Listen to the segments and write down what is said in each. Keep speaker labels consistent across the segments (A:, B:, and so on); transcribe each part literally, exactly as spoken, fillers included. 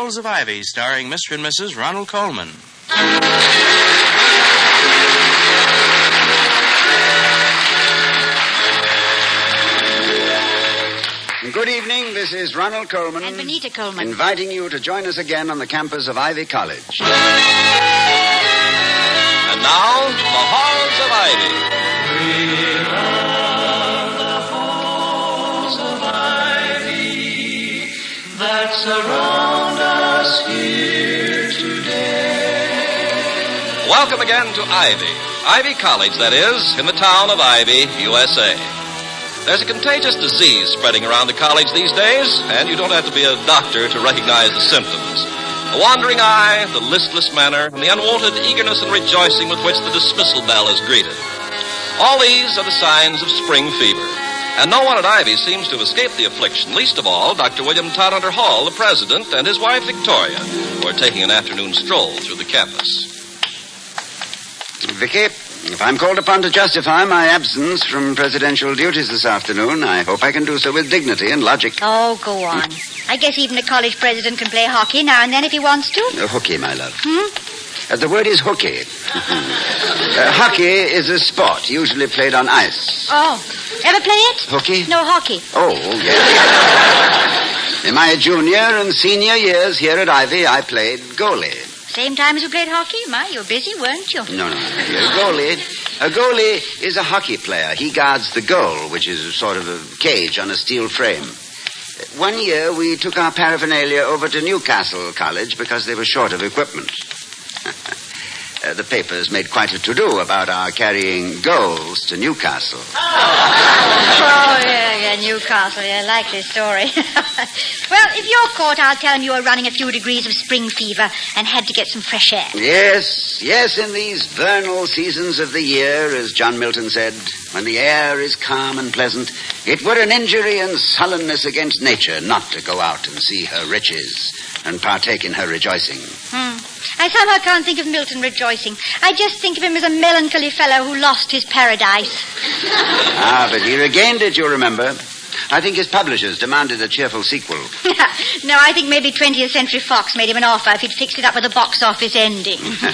A: Campbells of Ivy, starring Mister and Missus Ronald Coleman.
B: Good evening, this is Ronald Coleman.
C: And Benita Coleman.
B: Inviting you to join us again on the campus of Ivy College.
D: And now, the Halls of Ivy.
E: We are the halls of Ivy that surround us here today.
D: Welcome again to Ivy. Ivy College, that is, in the town of Ivy, U S A. There's a contagious disease spreading around the college these days, and you don't have to be a doctor to recognize the symptoms. The wandering eye, the listless manner, and the unwonted eagerness and rejoicing with which the dismissal bell is greeted. All these are the signs of spring fever. And no one at Ivy seems to have escaped the affliction, least of all Doctor William Todhunter Hall, the president, and his wife Victoria, who are taking an afternoon stroll through the campus.
B: Vicky, if I'm called upon to justify my absence from presidential duties this afternoon, I hope I can do so with dignity and logic.
C: Oh, go on. I guess even a college president can play hockey now and then if he wants to.
B: Uh, hooky, my love.
C: Hmm?
B: Uh, the word is hooky. uh, hockey is a sport usually played on ice.
C: Oh. Ever play it?
B: Hooky?
C: No, hockey.
B: Oh, yes. In my junior and senior years here at Ivy, I played goalie.
C: Same time as you played hockey? My, you were busy, weren't you?
B: No, no, no. A goalie, a goalie is a hockey player. He guards the goal, which is a sort of a cage on a steel frame. One year, we took our paraphernalia over to Newcastle College because they were short of equipment. Uh, the papers made quite a to-do about our carrying goals to Newcastle.
C: Oh, yeah, yeah, Newcastle. Yeah, likely story. Well, if you're caught, I'll tell them you were running a few degrees of spring fever and had to get some fresh air.
B: Yes, yes, in these vernal seasons of the year, as John Milton said, when the air is calm and pleasant, it were an injury and sullenness against nature not to go out and see her riches and partake in her rejoicing.
C: Hmm. I somehow can't think of Milton rejoicing. I just think of him as a melancholy fellow who lost his paradise.
B: Ah, but he regained it, you remember. I think his publishers demanded a cheerful sequel.
C: No, I think maybe twentieth Century Fox made him an offer if he'd fixed it up with a box office ending.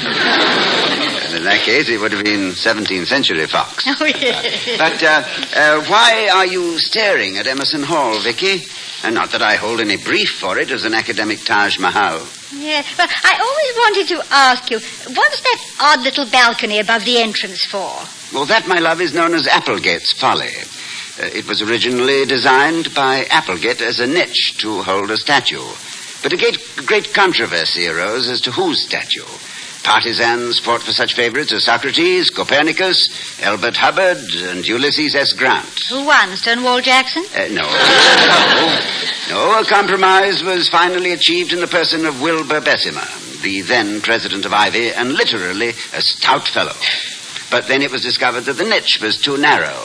B: In that case, it would have been seventeenth Century Fox.
C: Oh, yeah.
B: But uh, uh, why are you staring at Emerson Hall, Vicky? And not that I hold any brief for it as an academic Taj Mahal.
C: Yeah, well, I always wanted to ask you, what's that odd little balcony above the entrance for?
B: Well, that, my love, is known as Applegate's Folly. Uh, it was originally designed by Applegate as a niche to hold a statue. But a great, great controversy arose as to whose statue. Partisans fought for such favorites as Socrates, Copernicus, Elbert Hubbard, and Ulysses S. Grant.
C: Who won, Stonewall Jackson?
B: Uh, no. no. No, a compromise was finally achieved in the person of Wilbur Bessemer, the then president of Ivy, and literally a stout fellow. But then it was discovered that the niche was too narrow.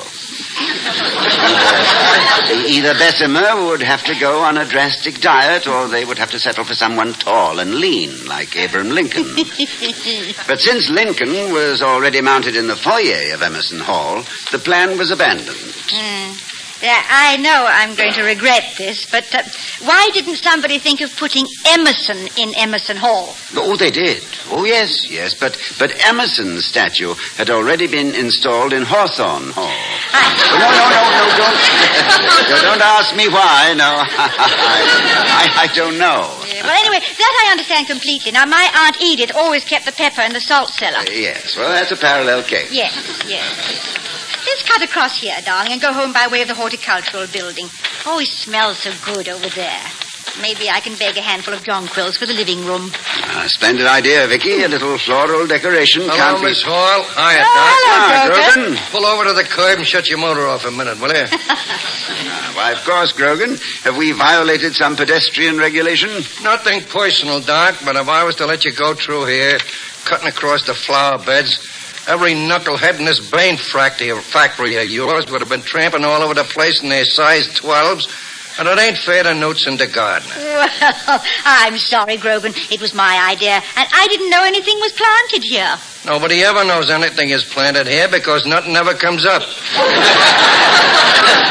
B: Either Bessemer would have to go on a drastic diet, or they would have to settle for someone tall and lean, like Abraham Lincoln. But since Lincoln was already mounted in the foyer of Emerson Hall, the plan was abandoned.
C: Mm. Yeah, I know I'm going to regret this, but uh, why didn't somebody think of putting Emerson in Emerson Hall?
B: Oh, they did. Oh, yes, yes. But but Emerson's statue had already been installed in Hawthorne Hall.
C: I...
B: No, no, no, no, don't. no, don't ask me why. No, I, I don't know.
C: Yeah, well, anyway, that I understand completely. Now, my Aunt Edith always kept the pepper in the salt cellar.
B: Uh, yes, well, that's a parallel case.
C: Yes, yes. Let's cut across here, darling, and go home by way of the horticultural building. Oh, it smells so good over there. Maybe I can beg a handful of jonquils for the living room.
B: Ah, splendid idea, Vicky. A little floral decoration.
F: Hello,
B: can't
F: Miss
B: be...
F: Hall. Hiya,
C: Oh,
F: Doc.
C: hello,
B: Ah,
C: Grogan.
B: Grogan.
F: Pull over to the curb and shut your motor off a minute, will you?
B: Ah, why, of course, Grogan. Have we violated some pedestrian regulation?
F: Nothing personal, Doc, but if I was to let you go through here, cutting across the flower beds, every knucklehead in this Bain factory, factory of yours would have been tramping all over the place in their size twelves, and it ain't fair to Newts and the gardener.
C: Well, I'm sorry, Grogan. It was my idea, and I didn't know anything was planted here.
F: Nobody ever knows anything is planted here because nothing ever comes up.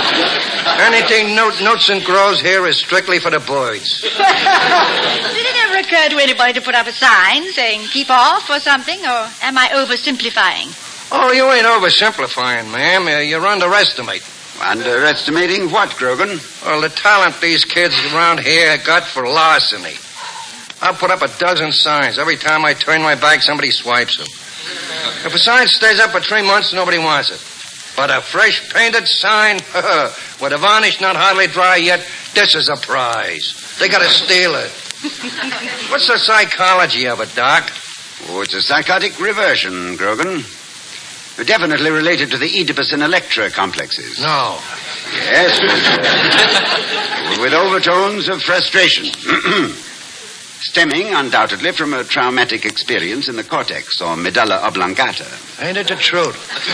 F: Anything Newt, Newtson grows here is strictly for the birds.
C: Did it ever occur to anybody to put up a sign saying keep off or something, or am I oversimplifying?
F: Oh, you ain't oversimplifying, ma'am. You're underestimating.
B: Underestimating what, Grogan?
F: Well, the talent these kids around here got for larceny. I'll put up a dozen signs. Every time I turn my back, somebody swipes them. If a sign stays up for three months, nobody wants it. But a fresh painted sign, with a varnish not hardly dry yet, this is a prize. They gotta steal it. What's the psychology of it, Doc?
B: Oh, it's a psychotic reversion, Grogan. Definitely related to the Oedipus and Electra complexes.
F: No.
B: Yes, with, uh, with overtones of frustration. Stemming, undoubtedly, from a traumatic experience in the cortex or medulla oblongata.
F: Ain't it the truth?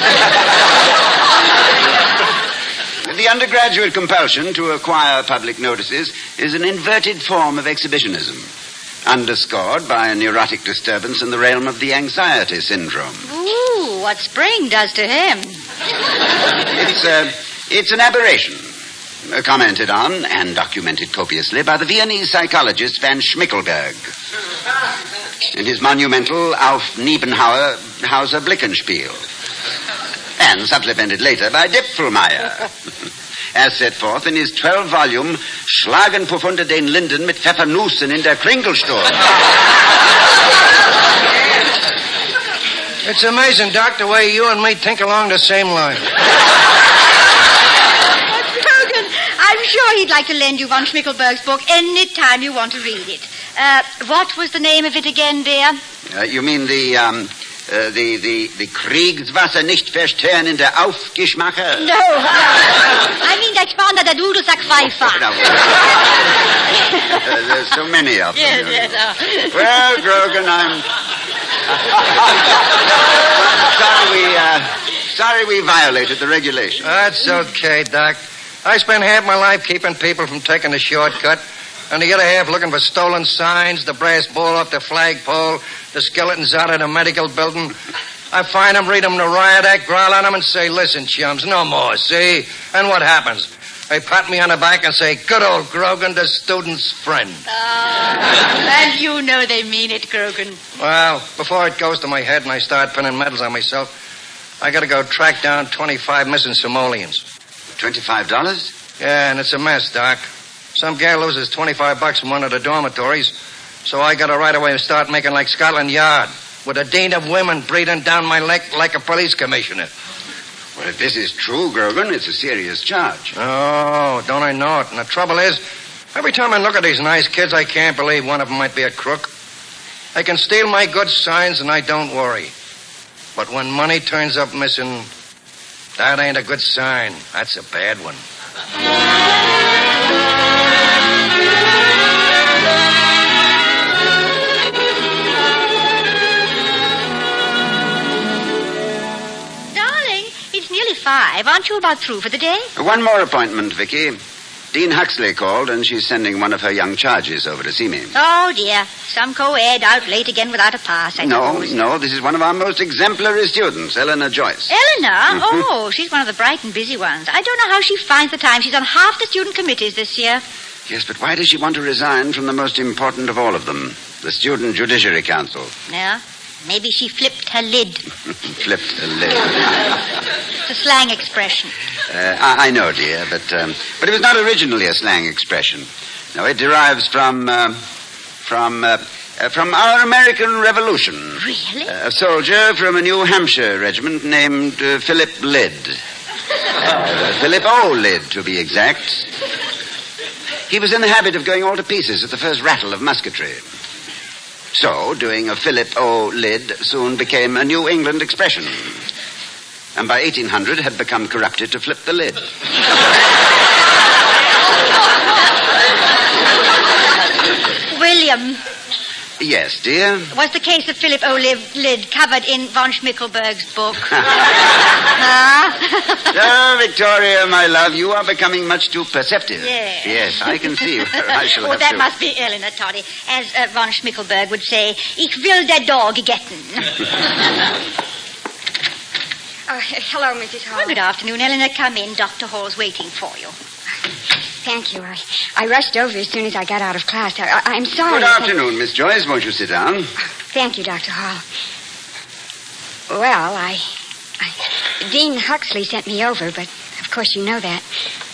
B: The undergraduate compulsion to acquire public notices is an inverted form of exhibitionism, underscored by a neurotic disturbance in the realm of the anxiety syndrome.
C: Ooh, what spring does to him.
B: It's, uh, it's an aberration, uh, commented on and documented copiously by the Viennese psychologist Van Schmickelberg in his monumental Auf Niebenhauer Hauser Blickenspiel, and supplemented later by Dipfelmeier, as set forth in his twelve-volume Schlagenpuff unter den Linden mit Pfeffernussen in der Kringelsturm.
F: It's amazing, Doc, the way you and me think along the same line.
C: Grogan, I'm sure he'd like to lend you Von Schmickelberg's book any time you want to read it. Uh, what was the name of it again, dear?
B: Uh, you mean the, um... Uh, the, the, the Kriegswasser nicht verstören in der Aufgeschmacher?
C: No, uh, I mean that Spanner, der Dudelsack Pfeifer.
B: No. uh, there's so many of them.
C: Yes, yes. Uh.
B: Well, Grogan, I'm... sorry we, uh, sorry we violated the regulations.
F: That's okay, Doc. I spent half my life keeping people from taking the shortcut, and the other half looking for stolen signs, the brass ball off the flagpole, the skeletons out of the medical building. I find them, read them the riot act, growl on them, and say, listen, chums, no more, see? And what happens? They pat me on the back and say, good old Grogan, the student's friend.
C: Oh, and you know they mean it, Grogan.
F: Well, before it goes to my head and I start pinning medals on myself, I gotta go track down twenty-five missing Somalians.
B: twenty-five dollars?
F: Yeah, and it's a mess, Doc. Some gal loses twenty-five bucks from one of the dormitories, so I got to right away start making like Scotland Yard, with a dean of women breathing down my neck like a police commissioner.
B: Well, if this is true, Grogan, it's a serious charge.
F: Oh, don't I know it? And the trouble is, every time I look at these nice kids, I can't believe one of them might be a crook. They can steal my good signs, and I don't worry. But when money turns up missing, that ain't a good sign. That's a bad one.
C: Five. Aren't you about through for the day?
B: One more appointment, Vicky. Dean Huxley called, and she's sending one of her young charges over to see me.
C: Oh, dear. Some co-ed out late again without a pass, I
B: no,
C: suppose.
B: No, this is one of our most exemplary students, Eleanor Joyce.
C: Eleanor?
B: Mm-hmm.
C: Oh, she's one of the bright and busy ones. I don't know how she finds the time. She's on half the student committees this year.
B: Yes, but why does she want to resign from the most important of all of them, the Student Judiciary Council?
C: Yeah. Maybe she flipped her lid.
B: Flipped her lid.
C: It's a slang expression.
B: Uh, I, I know, dear, but um, but it was not originally a slang expression. No, it derives from uh, from uh, uh, from our American Revolution.
C: Really?
B: Uh, a soldier from a New Hampshire regiment named uh, Philip Lyd. uh, Philip O. Lyd, to be exact. He was in the habit of going all to pieces at the first rattle of musketry. So, doing a Philip O. Lyd soon became a New England expression. And by eighteen hundred had become corrupted to flip the lid.
C: William.
B: Yes, dear?
C: Was the case of Philip O. Lyd covered in Von Schmickelberg's book? huh?
B: Oh, Victoria, my love, you are becoming much too perceptive.
C: Yes.
B: Yes, I can see where I shall
C: oh,
B: have
C: that
B: to...
C: must be Eleanor, Toddy. As uh, Von Schmickelberg would say, ich will der Dog getten.
G: Oh, hello, Missus Hall.
C: Well, good afternoon, Eleanor. Come in. Doctor Hall's waiting for you.
G: Thank you. I, I rushed over as soon as I got out of class. I, I, I'm sorry.
B: Good afternoon, Miss Joyce. Won't you sit down?
G: Thank you, Doctor Hall. Well, I, I... Dean Huxley sent me over, but of course you know that.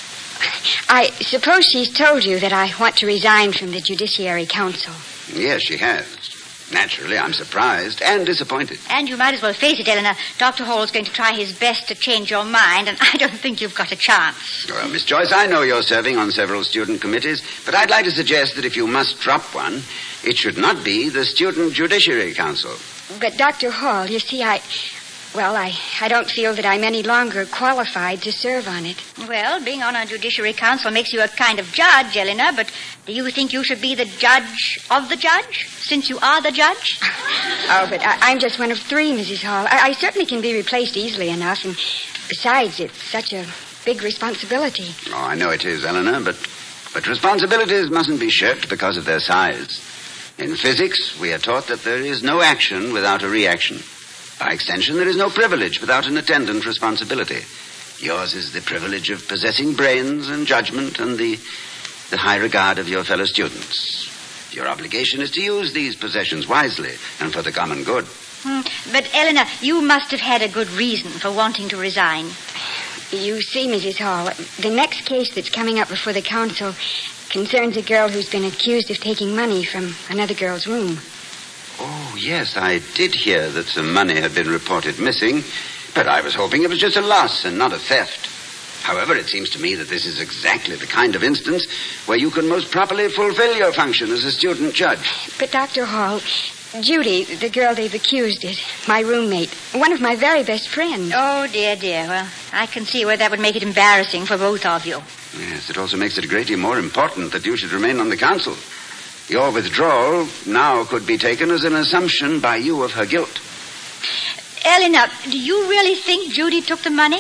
G: I suppose she's told you that I want to resign from the Judiciary Council.
B: Yes, she has. Naturally, I'm surprised and disappointed.
C: And you might as well face it, Eleanor. Doctor Hall's going to try his best to change your mind, and I don't think you've got a chance.
B: Well, Miss Joyce, I know you're serving on several student committees, but I'd like to suggest that if you must drop one, it should not be the Student Judiciary Council.
G: But, Doctor Hall, you see, I... Well, I, I don't feel that I'm any longer qualified to serve on it.
C: Well, being on a judiciary council makes you a kind of judge, Eleanor, but do you think you should be the judge of the judge, since you are the judge?
G: Oh, but I, I'm just one of three, Missus Hall. I, I certainly can be replaced easily enough, and besides, it's such a big responsibility.
B: Oh, I know it is, Eleanor, but, but responsibilities mustn't be shirked because of their size. In physics, we are taught that there is no action without a reaction. By extension, there is no privilege without an attendant responsibility. Yours is the privilege of possessing brains and judgment and the, the high regard of your fellow students. Your obligation is to use these possessions wisely and for the common good.
C: Hmm. But, Eleanor, you must have had a good reason for wanting to resign.
G: You see, Missus Hall, the next case that's coming up before the council concerns a girl who's been accused of taking money from another girl's room.
B: Oh, yes, I did hear that some money had been reported missing, but I was hoping it was just a loss and not a theft. However, it seems to me that this is exactly the kind of instance where you can most properly fulfill your function as a student judge.
G: But, Doctor Hall, Judy, the girl they've accused, is my roommate, one of my very best friends.
C: Oh, dear, dear. Well, I can see where that would make it embarrassing for both of you.
B: Yes, it also makes it a great deal more important that you should remain on the council. Your withdrawal now could be taken as an assumption by you of her guilt.
C: Eleanor, do you really think Judy took the money?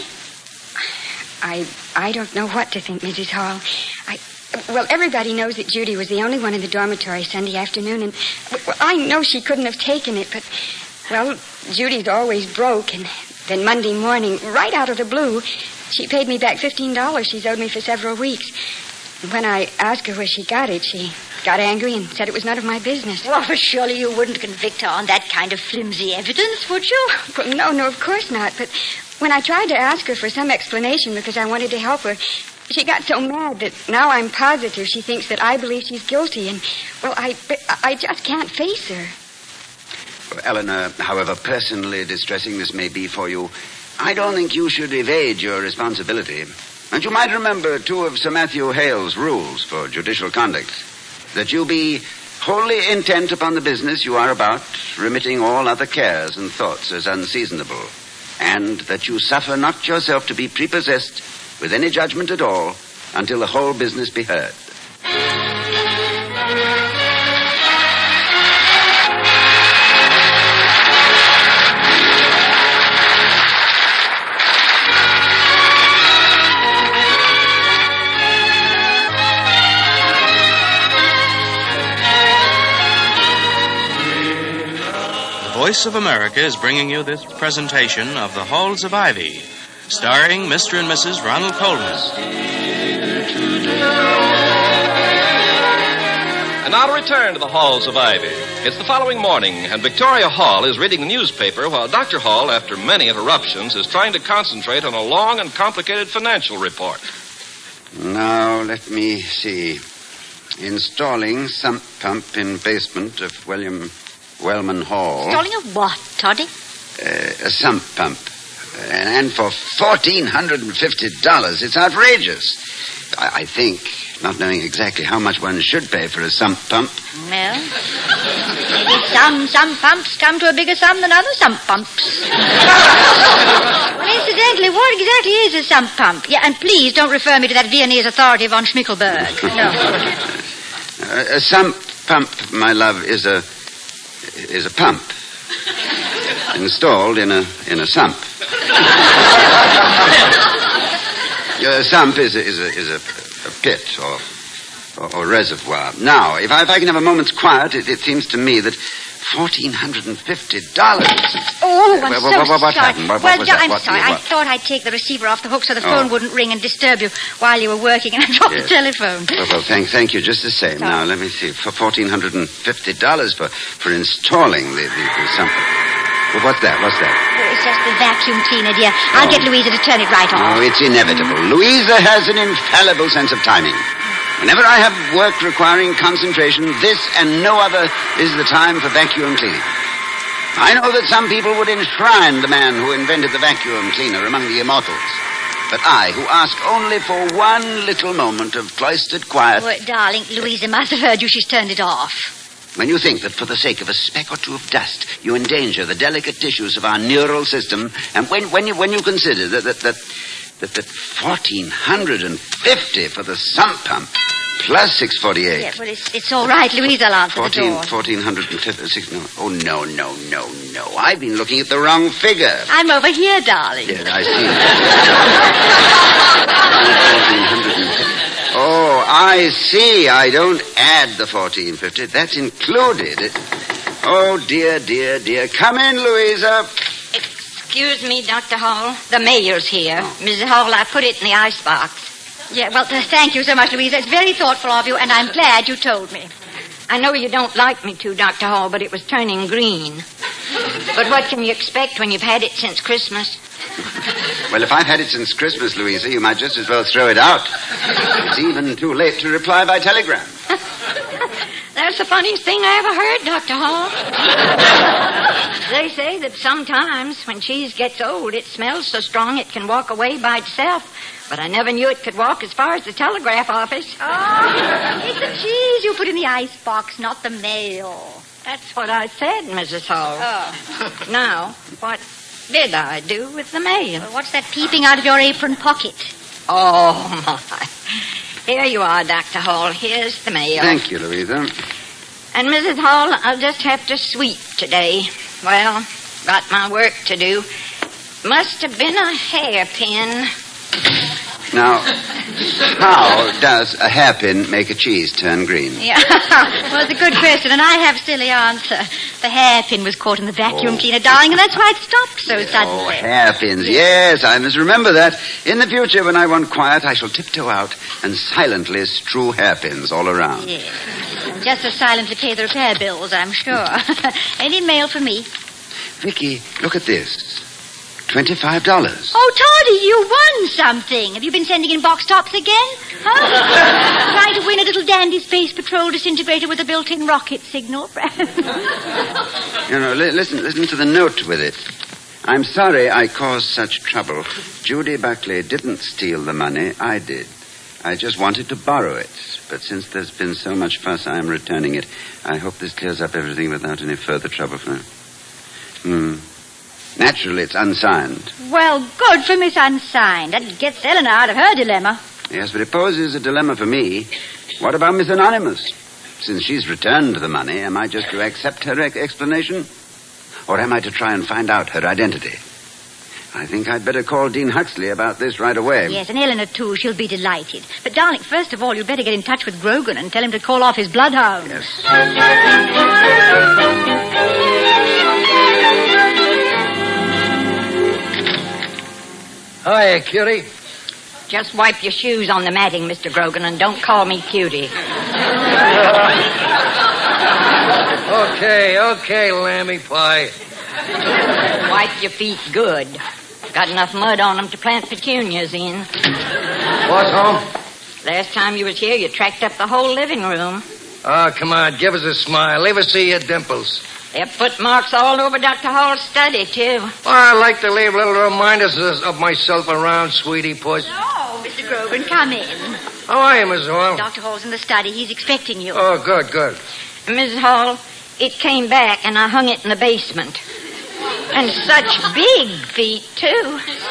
G: I I don't know what to think, Missus Hall. I well, everybody knows that Judy was the only one in the dormitory Sunday afternoon, and well, I know she couldn't have taken it, but well, Judy's always broke, and then Monday morning, right out of the blue, she paid me back fifteen dollars she's owed me for several weeks. And when I asked her where she got it, she got angry and said it was none of my business.
C: Well, surely you wouldn't convict her on that kind of flimsy evidence, would you?
G: Well, no, no, of course not. But when I tried to ask her for some explanation because I wanted to help her, she got so mad that now I'm positive she thinks that I believe she's guilty. And, well, I, I just can't face her.
B: Well, Eleanor, however personally distressing this may be for you, I don't think you should evade your responsibility. And you might remember two of Sir Matthew Hale's rules for judicial conduct. That you be wholly intent upon the business you are about, remitting all other cares and thoughts as unseasonable. And that you suffer not yourself to be prepossessed with any judgment at all until the whole business be heard.
A: The Voice of America is bringing you this presentation of The Halls of Ivy, starring Mister and Missus Ronald Coleman.
D: And now to return to the Halls of Ivy. It's the following morning, and Victoria Hall is reading the newspaper while Doctor Hall, after many interruptions, is trying to concentrate on a long and complicated financial report.
B: Now, let me see. Installing sump pump in basement of William Wellman Hall.
C: Installing a what, Toddy?
B: Uh, a sump pump. And, and for one thousand four hundred fifty dollars. It's outrageous. I, I think, not knowing exactly how much one should pay for a sump pump.
C: Well, maybe some sump pumps come to a bigger sum than other sump pumps. Well, incidentally, what exactly is a sump pump? Yeah, and please don't refer me to that Viennese authority von Schmickelberg. No.
B: Uh, a sump pump, my love, is a is a pump installed in a in a sump. A sump is a, is a, is a, a pit or, or or reservoir. Now, if I, if I can have a moment's quiet, it, it seems to me that Fourteen hundred and fifty dollars.
C: Oh, I'm
B: uh,
C: so
B: what, what, what
C: sorry.
B: happened? What,
C: well,
B: what was
C: John,
B: that?
C: I'm
B: What-
C: sorry.
B: what-
C: I thought I'd take the receiver off the hook so the
B: Oh.
C: phone wouldn't ring and disturb you while you were working, and I dropped
B: Yes.
C: the telephone.
B: Well, well, thank, thank you just the same.
C: Sorry.
B: Now, let me see. For fourteen hundred and fifty dollars for, for installing the, the, the something. Well, what's that? What's that?
C: Oh, it's just the vacuum cleaner, dear. I'll get Louisa to turn it right
B: Oh,
C: off.
B: it's inevitable. Louisa has an infallible sense of timing. Whenever I have work requiring concentration, this and no other is the time for vacuum cleaning. I know that some people would enshrine the man who invented the vacuum cleaner among the immortals. But I, who ask only for one little moment of cloistered quiet,
C: Oh, darling, Louisa must have heard you. She's turned it off.
B: when you think that for the sake of a speck or two of dust, you endanger the delicate tissues of our neural system, and when, when, you, when you consider that, that, that, that, that fourteen hundred fifty for the sump pump, plus six forty-eight.
C: Yeah, well, it's, it's all right. Louisa will answer
B: Fourteen,
C: the door.
B: fourteen hundred and fifty, six, no. Oh, no, no, no, no. I've been looking at the wrong figure.
C: I'm over here, darling.
B: Yes, I see. fourteen fifty. Oh, I see. I don't add the fourteen fifty. That's included. It, oh, dear, dear, dear. Come in, Louisa.
H: Excuse me, Doctor Hall. The mayor's here. Missus Hall, I put it in the icebox.
C: Yeah, well, th- thank you so much, Louisa. It's very thoughtful of you, and I'm glad you told me.
H: I know you don't like me to, Doctor Hall, but it was turning green. But what can you expect when you've had it since Christmas?
B: Well, if I've had it since Christmas, Louisa, you might just as well throw it out. It's even too late to reply by telegram.
H: That's the funniest thing I ever heard, Doctor Hall. They say that sometimes when cheese gets old, it smells so strong it can walk away by itself. But I never knew it could walk as far as the telegraph office.
C: Oh, it's the cheese you put in the icebox, not the mail.
H: That's what I said, Missus Hall.
C: Oh.
H: Now, what did I do with the mail?
C: Well, what's that peeping out of your apron pocket?
H: Oh, my. Here you are, Doctor Hall. Here's the mail.
B: Thank you, Louisa.
H: And, Missus Hall, I'll just have to sweep today. Well, got my work to do. Must have been a hairpin.
B: Now, how does a hairpin make a cheese turn green?
C: Yeah, well, it's a good question, and I have still the answer. The hairpin was caught in the vacuum
B: Oh.
C: cleaner, darling, and that's why it stopped so
B: Oh,
C: suddenly.
B: hairpins. Yes, I must remember that. In the future, when I want quiet, I shall tiptoe out and silently strew hairpins all around.
C: Yes. And just as silently pay the repair bills, I'm sure. Any mail for me?
B: Vicky, look at this. Twenty-five dollars.
C: Oh, Toddy, you won something. Have you been sending in box tops again? Huh? Trying to win a little dandy space patrol disintegrator with a built-in rocket signal?
B: You know, li- listen, listen to the note with it. I'm sorry I caused such trouble. Judy Buckley didn't steal the money. I did. I just wanted to borrow it. But since there's been so much fuss, I am returning it. I hope this clears up everything without any further trouble for her. Hmm. Naturally, it's unsigned.
C: Well, good for Miss Unsigned. That gets Eleanor out of her dilemma.
B: Yes, but it poses a dilemma for me. What about Miss Anonymous? Since she's returned the money, am I just to accept her ex- explanation? Or am I to try and find out her identity? I think I'd better call Dean Huxley about this right away.
C: Yes, and Eleanor, too. She'll be delighted. But, darling, first of all, you'd better get in touch with Grogan and tell him to call off his bloodhound.
B: Yes.
F: Hiya, cutie.
H: Just wipe your shoes on the matting, Mister Grogan, and don't call me cutie.
F: Okay, okay, lammy pie.
H: Wipe your feet good. Got enough mud on them to plant petunias in.
F: What's home?
H: Last time you was here, you tracked up the whole living room.
F: Oh, come on, give us a smile. Leave us see your dimples.
H: There are footmarks all over Doctor Hall's study, too.
F: Well, I like to leave little reminders of myself around, sweetie puss.
C: Oh, Mister Grogan, come in.
F: How are you, Miss Hall?
C: Doctor Hall's in the study. He's expecting you.
F: Oh, good, good.
H: Missus Hall, it came back, and I hung it in the basement. And such big feet, too.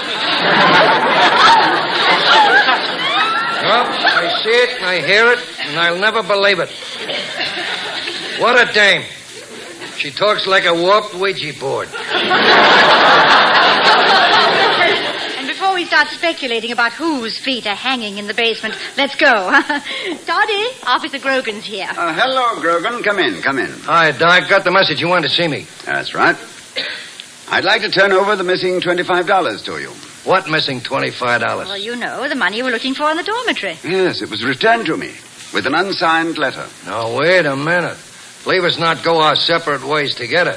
F: Well, I see it, I hear it, and I'll never believe it. What a dame. She talks like a warped Ouija board.
C: And before we start speculating about whose feet are hanging in the basement. Let's go. Toddy, Officer Grogan's here.
B: Uh, hello, Grogan. Come in, come in.
F: Hi, Doc. Got the message. You wanted to see me.
B: That's right. I'd like to turn over the missing twenty-five dollars to you.
F: What missing twenty-five dollars?
C: Well, you know, the money you were looking for in the dormitory.
B: Yes, it was returned to me with an unsigned letter.
F: Now, wait a minute. Leave us not go our separate ways together.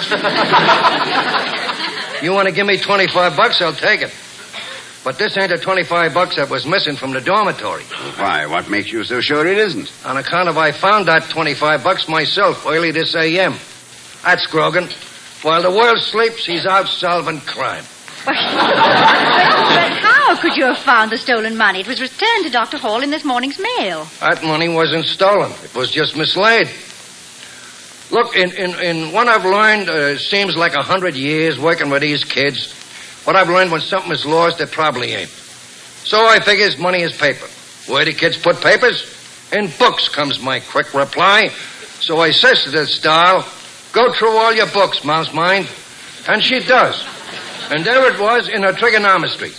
F: You want to give me twenty-five bucks, I'll take it. But this ain't the twenty-five bucks that was missing from the dormitory.
B: Why, what makes you so sure it isn't?
F: On account of I found that twenty-five bucks myself early this A M. That's Grogan. While the world sleeps, he's out solving crime.
C: But how could you have found the stolen money? It was returned to Doctor Hall in this morning's mail.
F: That money wasn't stolen. It was just mislaid. Look, in, in, in what I've learned, uh, seems like a hundred years working with these kids. What I've learned, when something is lost, it probably ain't. So I figures money is paper. Where do kids put papers? In books, comes my quick reply. So I says to this doll, go through all your books, Mouse Mind. And she does. And there it was in her trigonometry.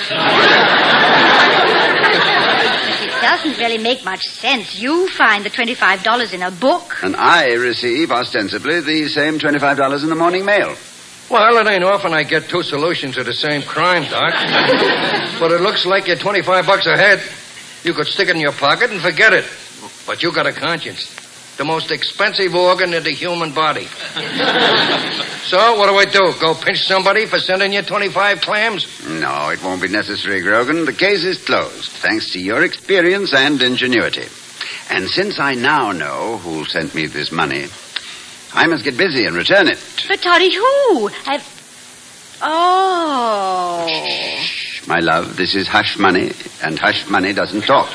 C: It doesn't really make much sense. You find the twenty-five dollars in a book.
B: And I receive, ostensibly, the same twenty-five dollars in the morning mail.
F: Well, it ain't often I get two solutions of the same crime, Doc. But it looks like you're twenty-five bucks ahead. You could stick it in your pocket and forget it. But you got a conscience. The most expensive organ in the human body. So, what do I do? Go pinch somebody for sending you twenty-five clams?
B: No, it won't be necessary, Grogan. The case is closed, thanks to your experience and ingenuity. And since I now know who sent me this money, I must get busy and return it.
C: But, Toddy, who? I've... Oh.
B: Shh, my love, this is hush money, and hush money doesn't talk.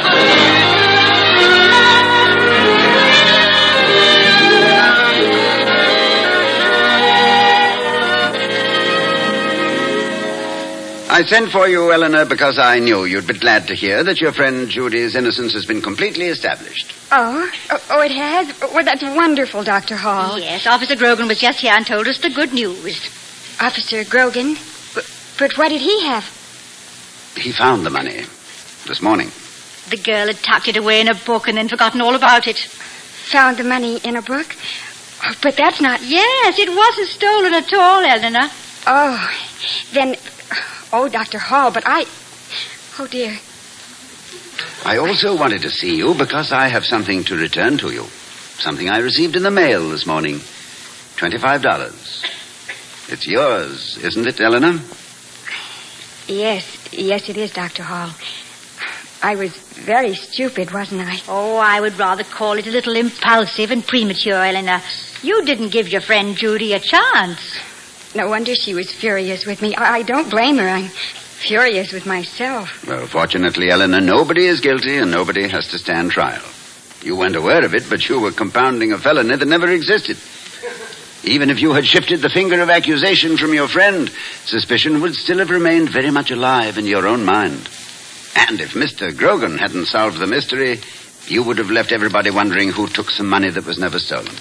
B: I sent for you, Eleanor, because I knew you'd be glad to hear that your friend Judy's innocence has been completely established.
G: Oh, oh, oh it has? Well, that's wonderful, Doctor Hall.
C: Yes, Officer Grogan was just here and told us the good news.
G: Officer Grogan? But, but what did he have?
B: He found the money this morning.
C: The girl had tucked it away in a book and then forgotten all about it.
G: Found the money in a book? Oh, but that's not...
C: Yes, it wasn't stolen at all, Eleanor.
G: Oh, then... Oh, Doctor Hall, but I... Oh, dear.
B: I also wanted to see you because I have something to return to you. Something I received in the mail this morning. twenty-five dollars. It's yours, isn't it, Eleanor?
G: Yes, yes, it is, Doctor Hall. I was very stupid, wasn't I?
C: Oh, I would rather call it a little impulsive and premature, Eleanor. You didn't give your friend Judy a chance.
G: No wonder she was furious with me. I, I don't blame her. I'm furious with myself.
B: Well, fortunately, Eleanor, nobody is guilty and nobody has to stand trial. You weren't aware of it, but you were compounding a felony that never existed. Even if you had shifted the finger of accusation from your friend, suspicion would still have remained very much alive in your own mind. And if Mister Grogan hadn't solved the mystery, you would have left everybody wondering who took some money that was never stolen.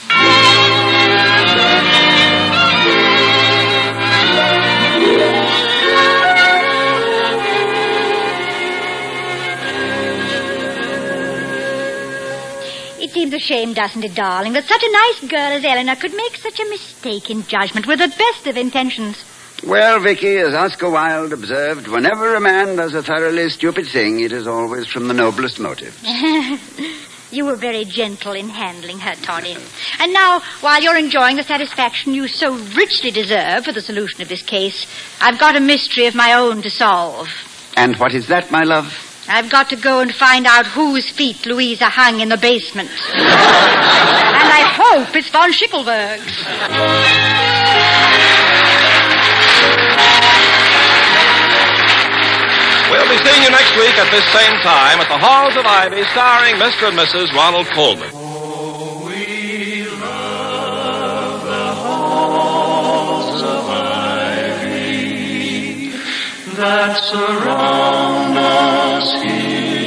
C: It seems a shame, doesn't it, darling, that such a nice girl as Eleanor could make such a mistake in judgment with the best of intentions.
B: Well, Vicky, as Oscar Wilde observed, whenever a man does a thoroughly stupid thing, it is always from the noblest motives.
C: You were very gentle in handling her, Toddy. And now, while you're enjoying the satisfaction you so richly deserve for the solution of this case, I've got a mystery of my own to solve.
B: And what is that, my love?
C: I've got to go and find out whose feet Louisa hung in the basement. And I hope it's von Schickelberg's.
D: We'll be seeing you next week at this same time at the Halls of Ivy, starring Mister and Missus Ronald Colman.
E: Oh, we love the halls of ivy that surround us here.